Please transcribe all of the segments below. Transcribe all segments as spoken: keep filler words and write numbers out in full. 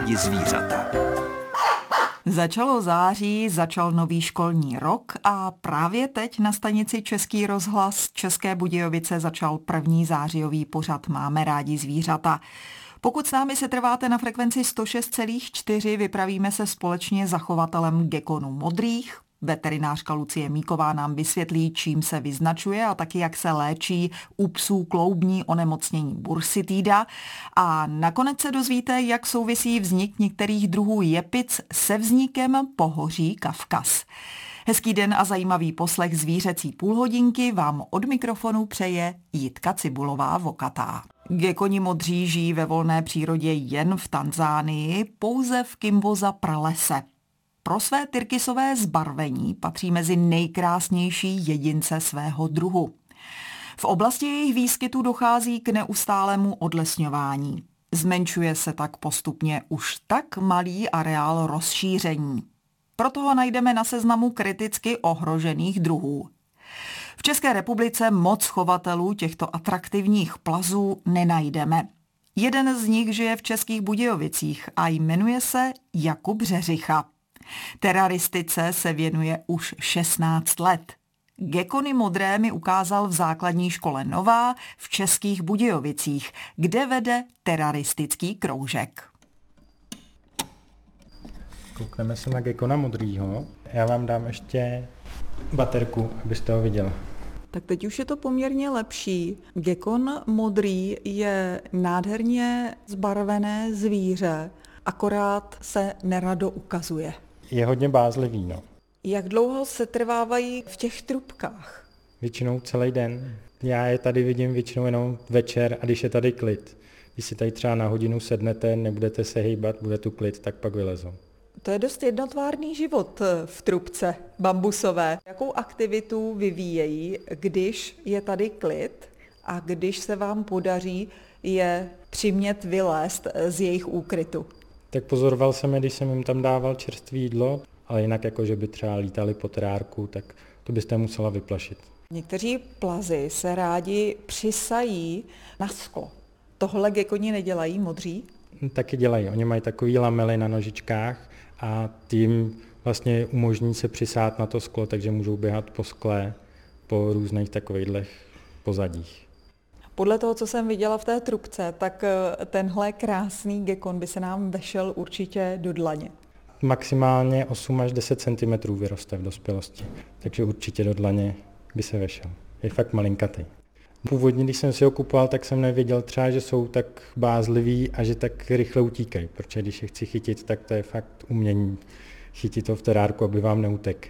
rádi zvířata. Začalo září, začal nový školní rok a právě teď na stanici Český rozhlas České Budějovice začal první zářijový pořad Máme rádi zvířata. Pokud s námi se trváte na frekvenci sto šest celá čtyři, vypravíme se společně s zachovatelem gekonů modrých. Veterinářka Lucie Míková nám vysvětlí, čím se vyznačuje a taky jak se léčí u psů kloubní onemocnění bursitída. A nakonec se dozvíte, jak souvisí vznik některých druhů jepic se vznikem pohoří Kavkaz. Hezký den a zajímavý poslech zvířecí půlhodinky vám od mikrofonu přeje Jitka Cibulová-Vokatá. Gekoni modří žijí ve volné přírodě jen v Tanzánii, pouze v Kimboza pralese. Pro své tyrkysové zbarvení patří mezi nejkrásnější jedince svého druhu. V oblasti jejich výskytu dochází k neustálému odlesňování. Zmenšuje se tak postupně už tak malý areál rozšíření. Proto ho najdeme na seznamu kriticky ohrožených druhů. V České republice moc chovatelů těchto atraktivních plazů nenajdeme. Jeden z nich žije v Českých Budějovicích a jmenuje se Jakub Řeřicha. Teraristice se věnuje už šestnáct let. Gekony modré mi ukázal v základní škole Nová v Českých Budějovicích, kde vede teraristický kroužek. Koukneme se na gekona modrýho. Já vám dám ještě baterku, abyste ho viděla. Tak teď už je to poměrně lepší. Gekon modrý je nádherně zbarvené zvíře, akorát se nerado ukazuje. Je hodně bázlivý, no. Jak dlouho se trvávají v těch trubkách? Většinou celý den. Já je tady vidím většinou jenom večer a když je tady klid. Když si tady třeba na hodinu sednete, nebudete se hejbat, bude tu klid, tak pak vylezou. To je dost jednotvárný život v trubce bambusové. Jakou aktivitu vyvíjejí, když je tady klid a když se vám podaří je přimět vylézt z jejich úkrytu? Tak pozoroval jsem je, když jsem jim tam dával čerstvé jídlo, ale jinak jako, že by třeba lítali po terárku, tak to byste musela vyplašit. Někteří plazy se rádi přisají na sklo. Tohle gekoni nedělají modří? Taky dělají. Oni mají takový lamely na nožičkách a tím vlastně umožní se přisát na to sklo, takže můžou běhat po skle, po různých takovýchhle pozadích. Podle toho, co jsem viděla v té trubce, tak tenhle krásný gekon by se nám vešel určitě do dlaně. Maximálně osm až deset centimetrů vyroste v dospělosti, takže určitě do dlaně by se vešel. Je fakt malinkatý. Původně, když jsem si ho kupoval, tak jsem nevěděl třeba, že jsou tak bázliví a že tak rychle utíkají, protože když je chci chytit, tak to je fakt umění chytit to v terárku, aby vám neutek.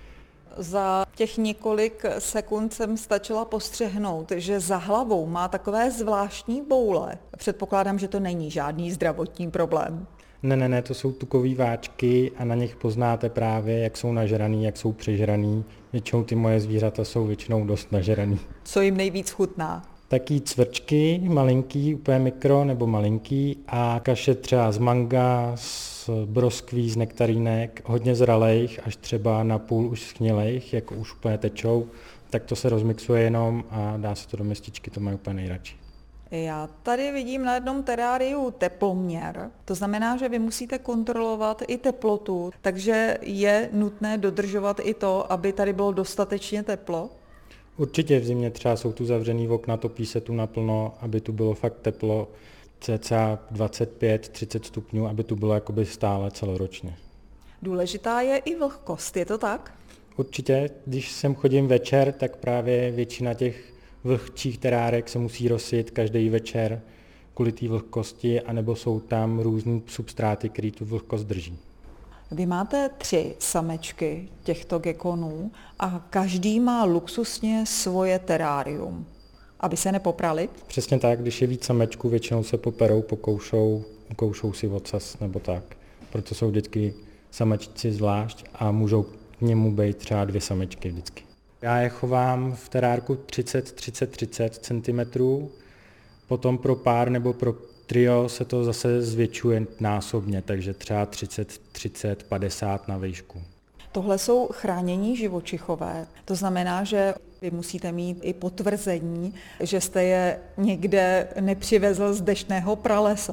Za těch několik sekund jsem stačila postřehnout, že za hlavou má takové zvláštní boule. Předpokládám, že to není žádný zdravotní problém. Ne, ne, ne, to jsou tukové váčky a na nich poznáte právě, jak jsou nažraný, jak jsou přežraný. Většinou ty moje zvířata jsou většinou dost nažraný. Co jim nejvíc chutná? Taky cvrčky, malinký, úplně mikro nebo malinký a kaše třeba z manga, z broskví, z nektarínek, hodně zralejch, až třeba na půl už schnilejch, jako už úplně tečou, tak to se rozmixuje jenom a dá se to do městičky, to mají úplně nejradši. Já tady vidím na jednom teráriu teploměr, to znamená, že vy musíte kontrolovat i teplotu, takže je nutné dodržovat i to, aby tady bylo dostatečně teplo. Určitě v zimě třeba jsou tu zavřený okna, topí se tu naplno, aby tu bylo fakt teplo, cca dvacet pět třicet stupňů, aby tu bylo jakoby stále celoročně. Důležitá je i vlhkost, je to tak? Určitě, když sem chodím večer, tak právě většina těch vlhčích terárek se musí rozsjet každý večer kvůli té vlhkosti, anebo jsou tam různé substráty, které tu vlhkost drží. Vy máte tři samečky těchto gekonů a každý má luxusně svoje terárium, aby se nepoprali? Přesně tak, když je víc samečků, většinou se poperou, pokoušou, ukoušou si ocas nebo tak. Proto jsou vždycky samečci zvlášť a můžou k němu být třeba dvě samečky vždycky. Já je chovám v terárku třicet třicet třicet centimetrů, potom pro pár nebo pro trio se to zase zvětšuje násobně, takže třeba třicet třicet padesát na výšku. Tohle jsou chránění živočichové. To znamená, že vy musíte mít i potvrzení, že jste je někde nepřivezl z deštného pralesa.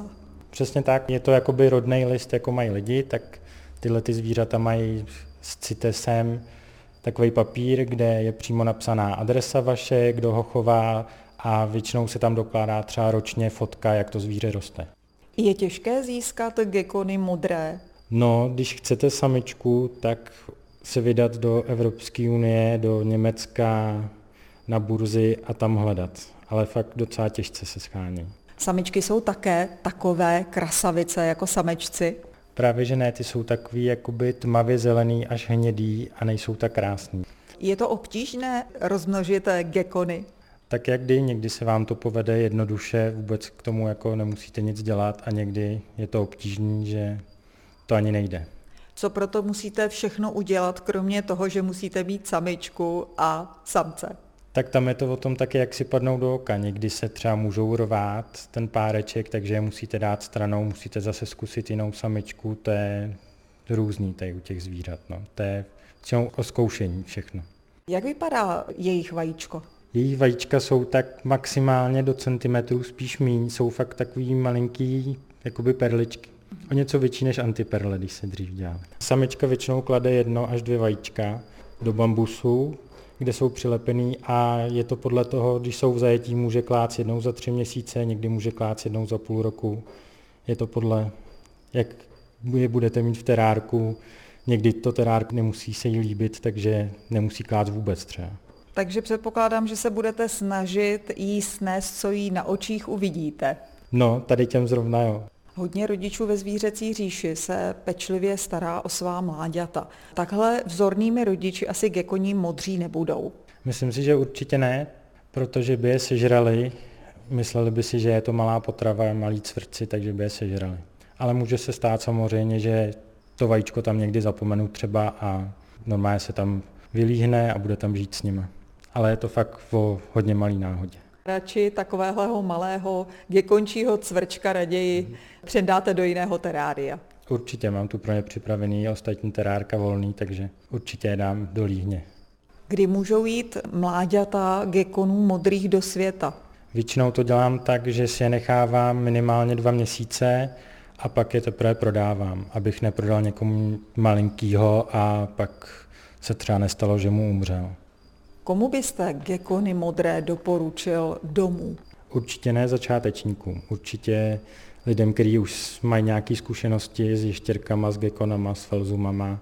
Přesně tak, je to jakoby rodný list, jako mají lidi, tak tyhle ty zvířata mají s CITESem takový papír, kde je přímo napsaná adresa vaše, kdo ho chová a většinou se tam dokládá třeba ročně fotka, jak to zvíře roste. Je těžké získat gekony modré? No, když chcete samičku, tak se vydat do Evropské unie, do Německa, na burzy a tam hledat. Ale fakt docela těžce se schání. Samičky jsou také takové krasavice jako samečci? Právě že ne, ty jsou takový jakoby tmavě zelený až hnědý a nejsou tak krásný. Je to obtížné rozmnožit gekony? Tak jak kdy, někdy se vám to povede jednoduše, vůbec k tomu jako nemusíte nic dělat a někdy je to obtížné, že to ani nejde. Co proto musíte všechno udělat, kromě toho, že musíte mít samičku a samce? Tak tam je to o tom taky, jak si padnou do oka. Někdy se třeba můžou rvát ten páreček, takže je musíte dát stranou, musíte zase zkusit jinou samičku, to je různý tady u těch zvířat. No. To je většinou o zkoušení všechno. Jak vypadá jejich vajíčko? Jejich vajíčka jsou tak maximálně do centimetrů, spíš míň, jsou fakt takový malinký jakoby perličky. O něco větší než antiperle, když se dřív dělali. Samička většinou klade jedno až dvě vajíčka do bambusu, kde jsou přilepený a je to podle toho, když jsou v zajetí, může klát jednou za tři měsíce, někdy může klát jednou za půl roku. Je to podle, jak je budete mít v terárku. Někdy to terárku nemusí se jí líbit, takže nemusí klát vůbec třeba. Takže předpokládám, že se budete snažit jí snést, co jí na očích uvidíte. No, tady těm zrovna jo. Hodně rodičů ve zvířecí říši se pečlivě stará o svá mláďata. Takhle vzornými rodiči asi gekoní modří nebudou. Myslím si, že určitě ne, protože by je sežrali. Mysleli by si, že je to malá potrava, malí cvrci, takže by je sežrali. Ale může se stát samozřejmě, že to vajíčko tam někdy zapomenu třeba a normálně se tam vylíhne a bude tam žít s nimi. Ale je to fakt o hodně malý náhodě. Radši takového malého gekončího cvrčka raději předáte do jiného terária. Určitě, mám tu pro ně připravený ostatní terárka volný, takže určitě je dám do líhně. Kdy můžou jít mláďata gekonů modrých do světa? Většinou to dělám tak, že si je nechávám minimálně dva měsíce a pak je teprve prodávám, abych neprodal někomu malinkýho a pak se třeba nestalo, že mu umřel. Komu byste gekony modré doporučil domů? Určitě ne začátečníkům, určitě lidem, kteří už mají nějaké zkušenosti s ještěrkama, s gekonama, s felzumama.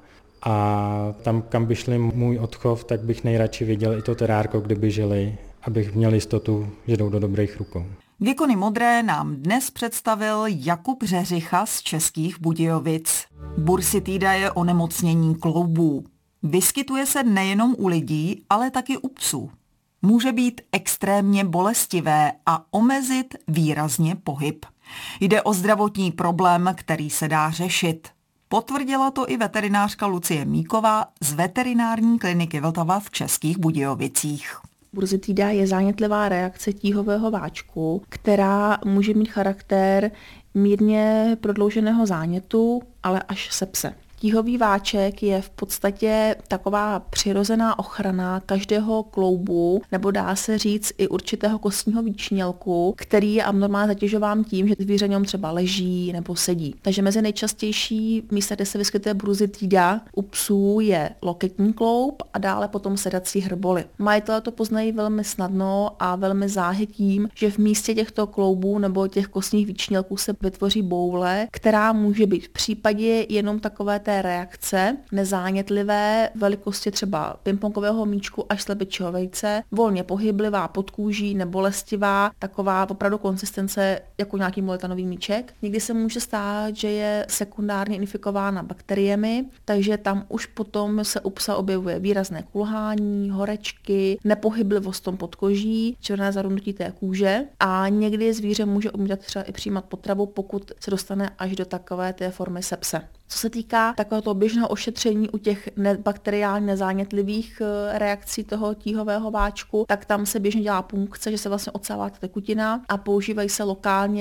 A tam, kam by šli můj odchov, tak bych nejradši viděl i to terárko, kde by žili, abych měl jistotu, že jdou do dobrých rukou. Gekony modré nám dnes představil Jakub Řeřicha z Českých Budějovic. Bursitída je onemocnění kloubů. Vyskytuje se nejenom u lidí, ale taky u psů. Může být extrémně bolestivé a omezit výrazně pohyb. Jde o zdravotní problém, který se dá řešit. Potvrdila to i veterinářka Lucie Míková z veterinární kliniky Vltava v Českých Budějovicích. Bursitída je zánětlivá reakce tíhového váčku, která může mít charakter mírně prodlouženého zánětu, ale až sepse. Tíhový váček je v podstatě taková přirozená ochrana každého kloubu, nebo dá se říct i určitého kostního výčnělku, který je abnormálně zatěžován tím, že zvíře něm třeba leží nebo sedí. Takže mezi nejčastější místa, kde se vyskytuje bursitída u psů, je loketní kloub a dále potom sedací hrboly. Majitelé to poznají velmi snadno a velmi záhy tím, že v místě těchto kloubů nebo těch kostních výčnělků se vytvoří boule, která může být v případě jenom takové té reakce nezánětlivé velikosti třeba pingpongového míčku až slepičího vejce, volně pohyblivá pod kůží, nebolestivá, taková opravdu konsistence jako nějaký molitanový míček. Někdy se může stát, že je sekundárně infikována bakteriemi, takže tam už potom se u psa objevuje výrazné kulhání, horečky, nepohyblivost tom podkoží, černé zarudnutí té kůže a někdy zvíře může odmítat třeba i přijímat potravu, pokud se dostane až do takové té formy sepse. Co se týká takového běžného ošetření u těch bakteriálně nezánětlivých reakcí toho tíhového váčku, tak tam se běžně dělá punkce, že se vlastně odsává ta tekutina a používají se lokálně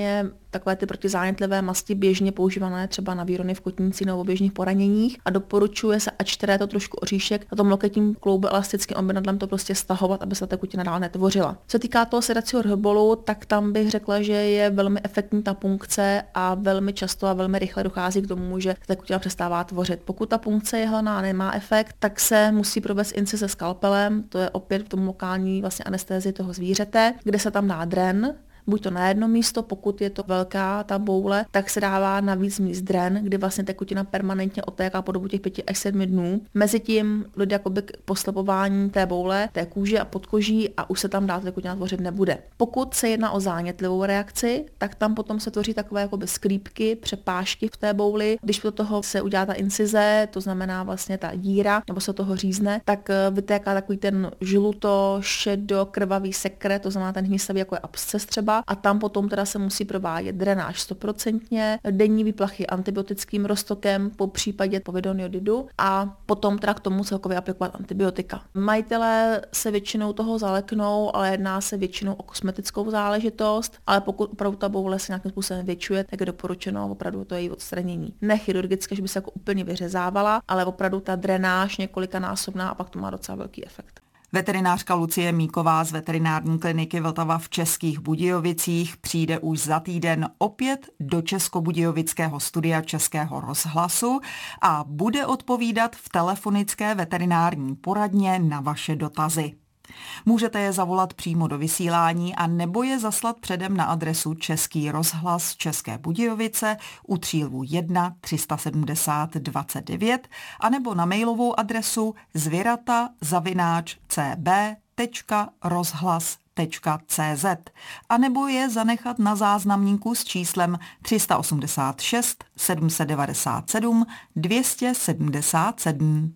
takové ty protizánětlivé masti běžně používané třeba na výrony v kotníci nebo běžných poraněních a doporučuje se, ač teda je to trošku oříšek, na tom loketním kloubu elastickým objednadlem to prostě stahovat, aby se ta tekutina dál netvořila. Co se týká toho sedacího rehobolu, tak tam bych řekla, že je velmi efektní ta punkce a velmi často a velmi rychle dochází k tomu, že tekutina přestává tvořit. Pokud ta punkce je hlaná a nemá efekt, tak se musí provést incize skalpelem, to je opět v tom lokální vlastně anestézii toho zvířete, kde se tam dá dren, buď to na jedno místo, pokud je to velká ta boule, tak se dává na víc míst dren, kdy vlastně tekutina permanentně otéká po dobu těch pěti až sedmi dnů. Mezitím dojde jakoby k poslepování té boule, té kůže a podkoží a už se tam dál tekutina tvořit nebude. Pokud se jedná o zánětlivou reakci, tak tam potom se tvoří takové jakoby sklípky, přepážky v té bouli. Když do toho se udělá ta incize, to znamená vlastně ta díra, nebo se toho řízne, tak vytéká takový ten žluto, šedo, krvavý sekret, to znamená ten hnisavý jako je absces třeba. A tam potom teda se musí provádět drenáž stoprocentně, denní výplachy antibiotickým roztokem, po případě povidoniodidu a potom teda k tomu celkově aplikovat antibiotika. Majitelé se většinou toho zaleknou, ale jedná se většinou o kosmetickou záležitost, ale pokud opravdu ta boule se nějakým způsobem většuje, tak je doporučeno opravdu to její odstranění. Ne chirurgicky, že by se jako úplně vyřezávala, ale opravdu ta drenáž několikanásobná a pak to má docela velký efekt. Veterinářka Lucie Míková z veterinární kliniky Vltava v Českých Budějovicích přijde už za týden opět do Českobudějovického studia Českého rozhlasu a bude odpovídat v telefonické veterinární poradně na vaše dotazy. Můžete je zavolat přímo do vysílání a nebo je zaslat předem na adresu Český rozhlas České Budějovice u Třílvu jedna tři sedmdesát dvacet devět a nebo na mailovou adresu zvěrata zavináč c b tečka rozhlas tečka c z a nebo je zanechat na záznamníku s číslem tři osm šest sedm devět sedm dvě sedmdesát sedm.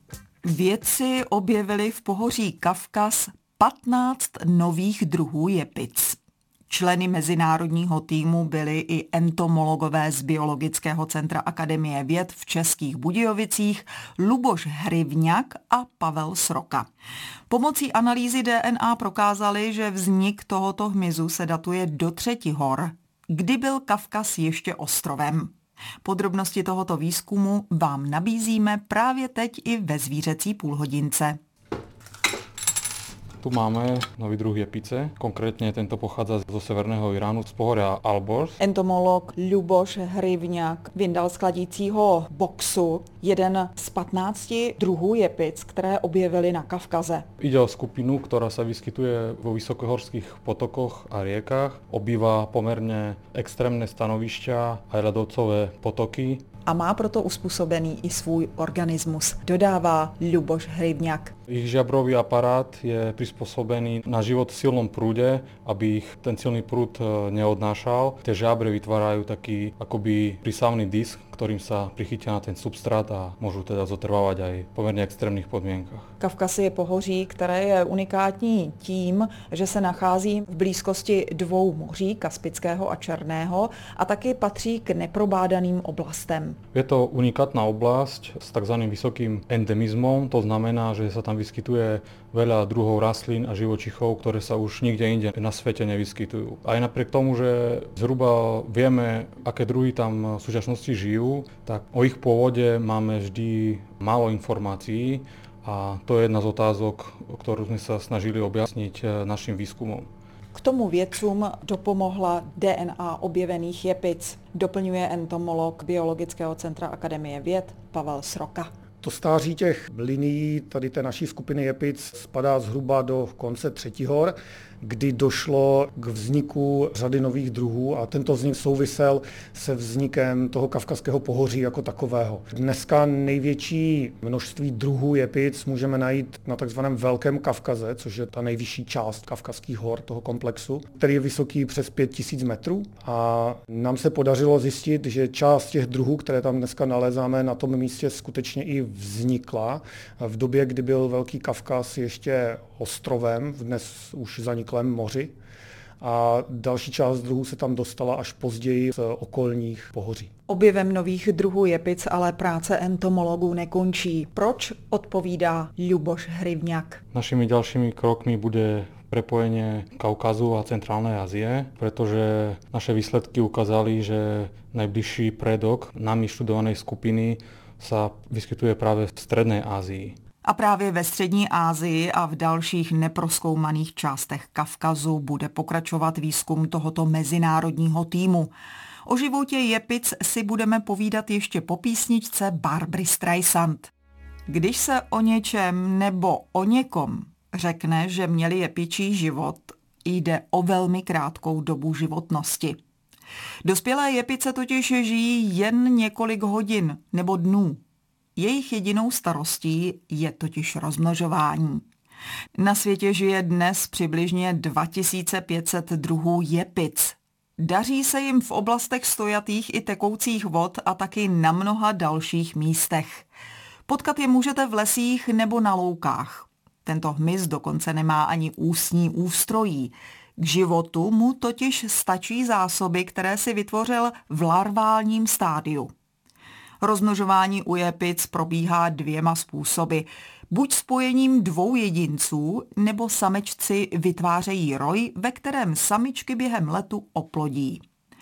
Vědci objevili v pohoří Kavkaz patnáct nových druhů jepic. Členy mezinárodního týmu byli i entomologové z Biologického centra Akademie věd v Českých Budějovicích Luboš Hryvňak a Pavel Sroka. Pomocí analýzy D N A prokázali, že vznik tohoto hmyzu se datuje do Třetihor, kdy byl Kavkaz ještě ostrovem. Podrobnosti tohoto výzkumu vám nabízíme právě teď i ve zvířecí půlhodince. Tu máme nový druh jepice, konkrétně tento pochádza zo severného Iránu, z pohoria Alborz. Entomolog Luboš Hryvňak vyndal z chladícího boxu jeden z patnácti druhů jepic, které objevili na Kavkaze. Ide o skupinu, ktorá sa vyskytuje vo vysokohorských potokoch a riekach, obýva pomerne extrémne stanovišťa a ľadovcové potoky. A má proto uspůsobený i svůj organismus, dodává Luboš Hryvňak. Ich žiabrový aparát je prispôsobený na život v silnom prúde, aby ich ten silný prúd neodnášal. Tie žiabre vytvárajú taký akoby prísavný disk, ktorým sa prichytia na ten substrát a môžu teda zotrvávať aj v pomerne extrémnych podmienkach. Kavkaz je pohoří, které je unikátní tím, že se nachází v blízkosti dvou moří, Kaspického a Černého, a taky patří k neprobádaným oblastem. Je to unikátna oblasť s takzvaným vysokým endemizmom, to znamená, že sa tam vyskytuje veľa druhov rastlín a živočichov, ktoré sa už nikde inde na svete nevyskytujú. Aj napriek tomu, že zhruba vieme, aké druhy tam v súčasnosti žijú, tak o ich pôvode máme vždy málo informácií a to je jedna z otázok, ktorú sme sa snažili objasniť našim výskumom. K tomu vědcům dopomohla D N A objevených jepic, doplňuje entomolog Biologického centra Akademie věd Pavel Sroka. To stáří těch linií tady té naší skupiny jepic spadá zhruba do konce Třetihor, kdy došlo k vzniku řady nových druhů a tento vznik souvisel se vznikem toho kavkazského pohoří jako takového. Dneska největší množství druhů jepic můžeme najít na takzvaném Velkém Kavkaze, což je ta nejvyšší část kavkazských hor toho komplexu, který je vysoký přes pět tisíc metrů. A nám se podařilo zjistit, že část těch druhů, které tam dneska nalézáme, na tom místě skutečně i vznikla v době, kdy byl Velký Kavkaz ještě ostrovem, dnes už zaniklém moři. A další část druhů se tam dostala až později z okolních pohoří. Objevem nových druhů jepic ale práce entomologů nekončí. Proč, odpovídá Luboš Hryvňak. Našimi ďalšími krokmi bude prepojenie Kaukazu a Centrálnej Ázie, pretože naše výsledky ukázali, že najbližší predok nami študovanej skupiny sa vyskytuje práve v Strednej Ázii. A právě ve Střední Asii a v dalších neprozkoumaných částech Kavkazu bude pokračovat výzkum tohoto mezinárodního týmu. O životě jepic si budeme povídat ještě po písničce Barbry Streisand. Když se o něčem nebo o někom řekne, že měli jepičí život, jde o velmi krátkou dobu životnosti. Dospělé jepice totiž žijí jen několik hodin nebo dnů. Jejich jedinou starostí je totiž rozmnožování. Na světě žije dnes přibližně dva tisíce pět set druhů jepic. Daří se jim v oblastech stojatých i tekoucích vod a taky na mnoha dalších místech. Potkat je můžete v lesích nebo na loukách. Tento hmyz dokonce nemá ani ústní ústrojí. K životu mu totiž stačí zásoby, které si vytvořil v larválním stádiu. Rozmnožování u jepic probíhá dvěma způsoby. Buď spojením dvou jedinců, nebo samečci vytvářejí roj, ve kterém samičky během letu oplodí.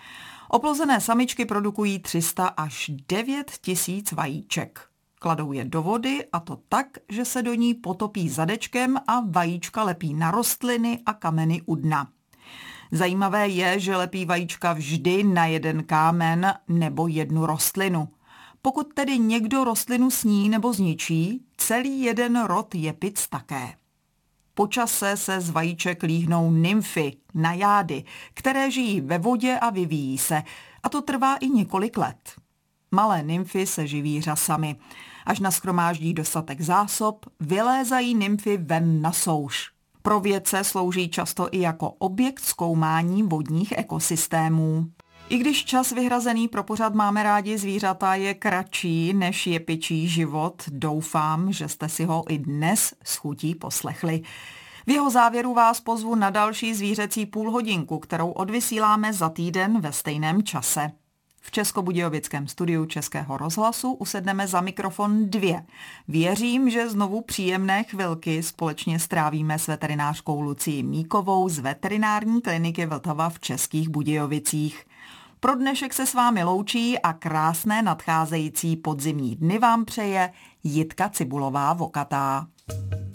Oplozené samičky produkují tři sta až devět tisíc vajíček. Kladou je do vody a to tak, že se do ní potopí zadečkem a vajíčka lepí na rostliny a kameny u dna. Zajímavé je, že lepí vajíčka vždy na jeden kámen nebo jednu rostlinu. Pokud tedy někdo rostlinu sní nebo zničí, celý jeden rod jepic také. Po čase se z vajíček líhnou nymfy, najády, které žijí ve vodě a vyvíjí se, a to trvá i několik let. Malé nymfy se živí řasami. Až nashromáždí dostatek zásob, vylézají nymfy ven na souš. Pro vědce slouží často i jako objekt zkoumání vodních ekosystémů. I když čas vyhrazený pro pořad Máme rádi zvířata je kratší než jepičí život, doufám, že jste si ho i dnes s chutí poslechli. V jeho závěru vás pozvu na další zvířecí půlhodinku, kterou odvysíláme za týden ve stejném čase. V Českobudějovickém studiu Českého rozhlasu usedneme za mikrofon dvě. Věřím, že znovu příjemné chvilky společně strávíme s veterinářkou Lucií Míkovou z veterinární kliniky Vltava v Českých Budějovicích. Pro dnešek se s vámi loučí a krásné nadcházející podzimní dny vám přeje Jitka Cibulová Vokatá.